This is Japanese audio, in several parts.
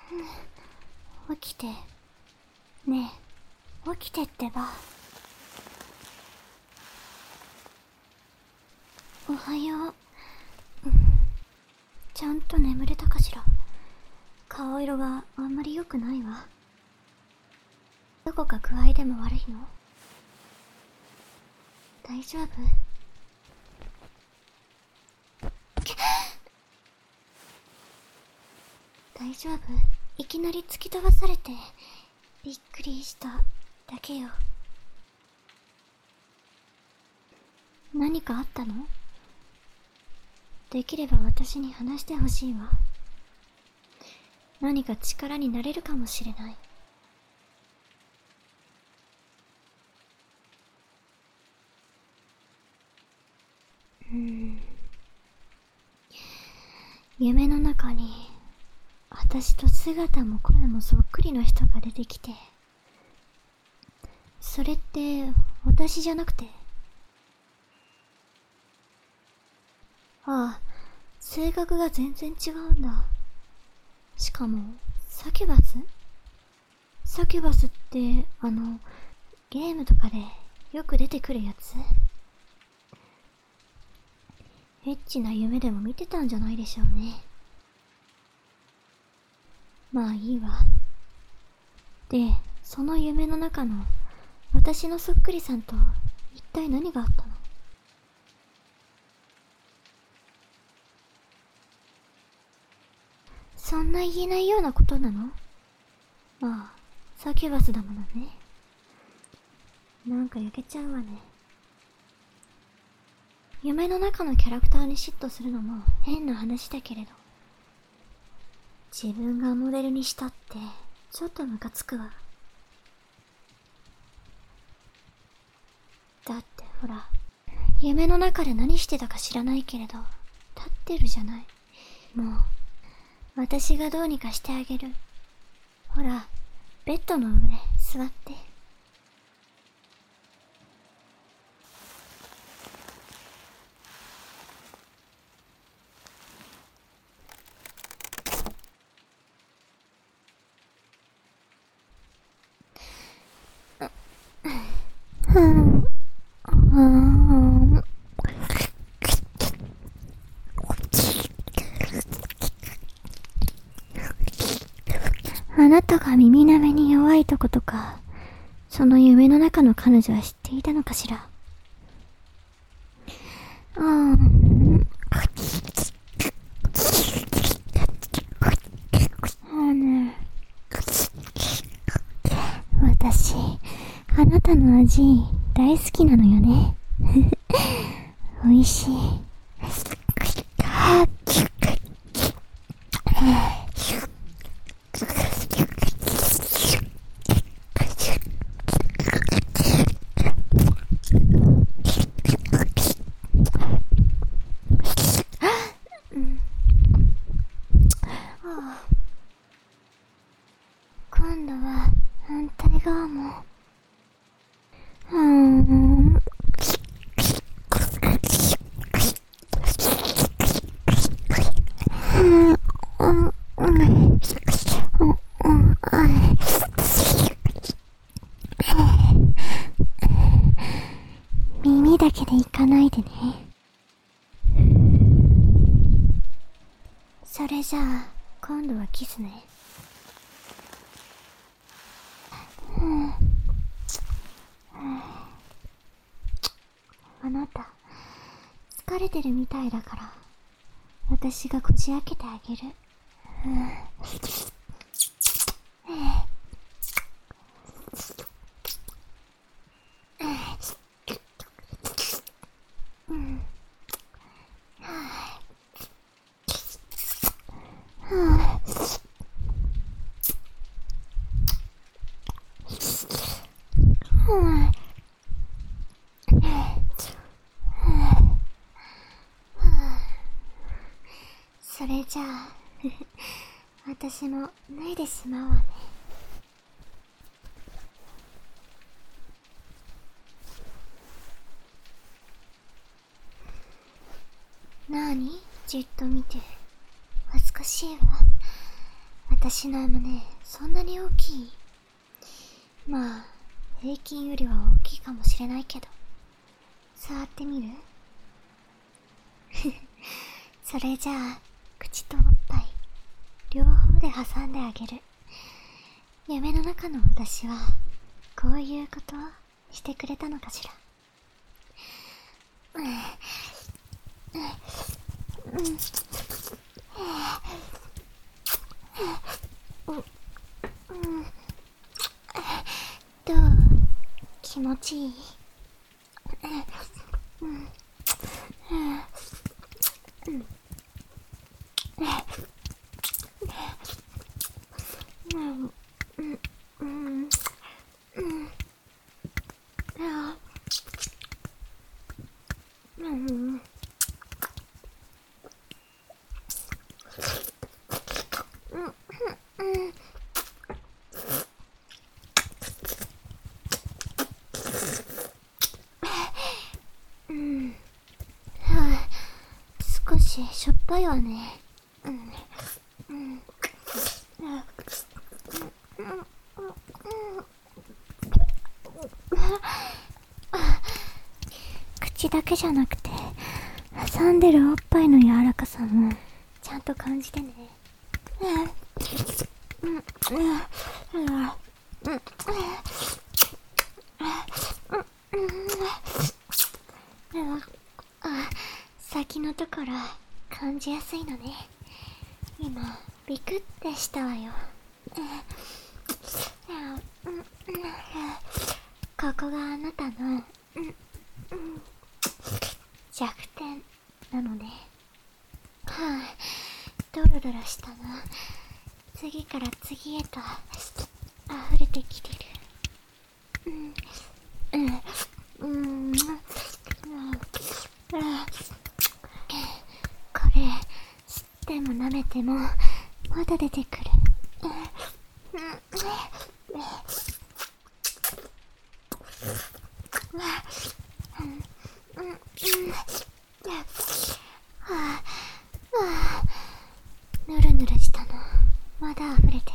起きて。ねえ、起きてってば。おはよう。ちゃんと眠れたかしら。顔色があんまり良くないわ。どこか具合でも悪いの？大丈夫？大丈夫？いきなり突き飛ばされてびっくりしただけよ。何かあったの？できれば私に話してほしいわ。何か力になれるかもしれない。夢の中に私と姿も声もそっくりの人が出てきて、それって私じゃなくて、ああ、性格が全然違うんだ。しかもサキュバス？サキュバスってゲームとかでよく出てくるやつ？エッチな夢でも見てたんじゃないでしょうね。まあいいわ。で、その夢の中の私のそっくりさんと一体何があったの？そんな言えないようなことなの？まあ、サキュバスだものね。なんか焼けちゃうわね。夢の中のキャラクターに嫉妬するのも変な話だけれど、自分がモデルにしたってちょっとムカつくわ。だってほら、夢の中で何してたか知らないけれど立ってるじゃない。もう私がどうにかしてあげる。ほら、ベッドの上座って。あなたが耳なめに弱いとことか、その夢の中の彼女は知っていたのかしら。私、あなたの味大好きなのよね。美味しい。今度は反対側も。耳だけでいかないでね。それじゃあ今度はキスね。あなた疲れてるみたいだから私がこじ開けてあげる。それじゃあ私も脱いでしまうわね。なーにじっと見て。恥ずかしいわ。 私の胸、そんなに大きい？まあ、平均よりは大きいかもしれないけど。触ってみる？それじゃあ、口とおっぱい、両方で挟んであげる。夢の中の私は、こういうことをしてくれたのかしら。どう？気持ちいい？少ししょっぱいわね。口だけじゃなくて、挟んでるおっぱいの柔らかさもちゃんと感じてね。先のところ感じやすいのね。今ビクってしたわよ。ここがあなたの弱点なのね。ドロドロしたの次から次へと溢れてきてる。これ吸っても舐めてもまだ出てくる。ぬるぬるしたのまだ溢れて。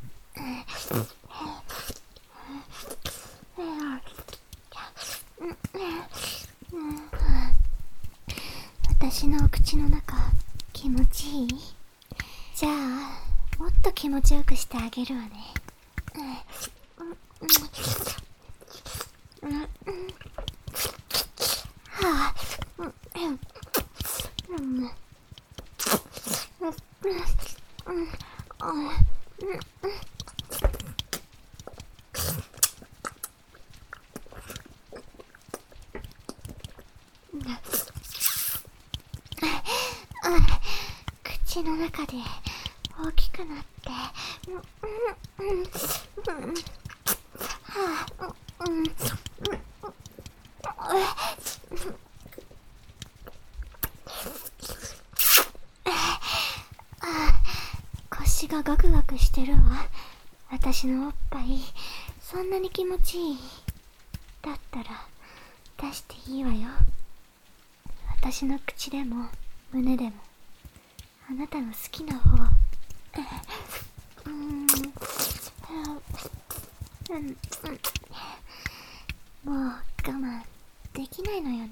私のお口の中気持ちいい？じゃあもっと気持ちよくしてあげるわね。口の中で大きくなって、腰がガクガクしてるわ。私のおっぱいそんなに気持ちいい？だったら出していいわよ。私の口でも胸でもあなたの好きな方。もう我慢できないのよね。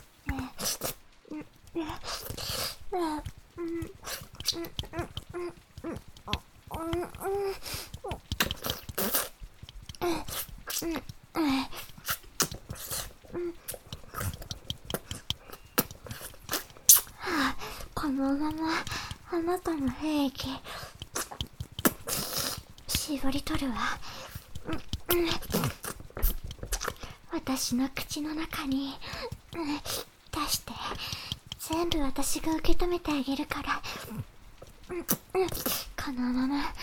このままあなたの兵器絞り取るわ。私の口の中に出して全部私が受け止めてあげるから。このまま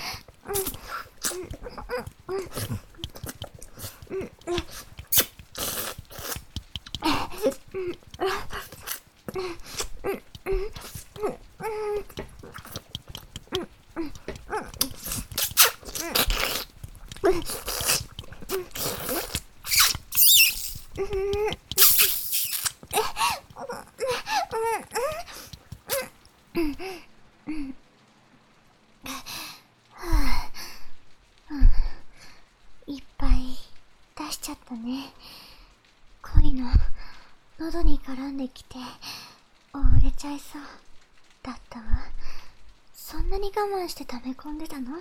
ったね。恋の喉に絡んできて溺れちゃいそうだったわ。そんなに我慢して溜め込んでたの？は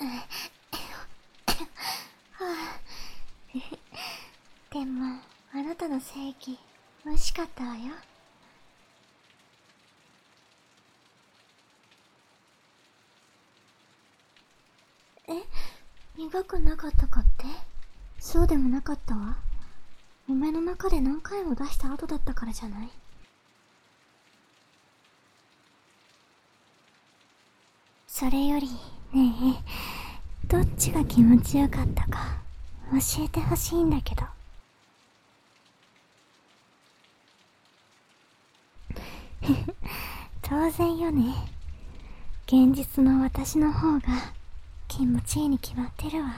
あ、でもあなたの正義美味しかったわよ。え、苦くなかったかって？そうでもなかったわ。夢の中で何回も出した後だったからじゃない？それよりねえ、どっちが気持ちよかったか教えてほしいんだけど。当然よね。現実の私の方が気持ちいいに決まってるわ。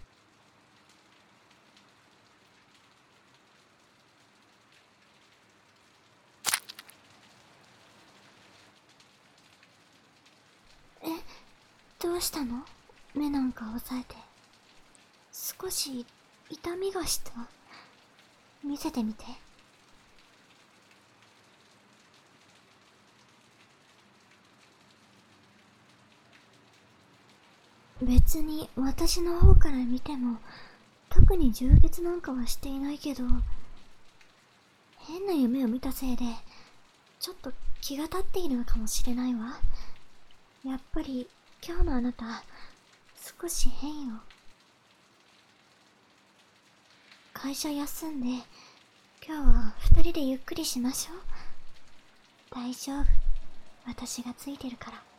え、どうしたの？目なんか押さえて。少し痛みがした。見せてみて。別に私の方から見ても特に充血なんかはしていないけど、変な夢を見たせいでちょっと気が立っているのかもしれないわ。やっぱり今日のあなた少し変よ。会社休んで今日は2人でゆっくりしましょう。大丈夫、私がついてるから。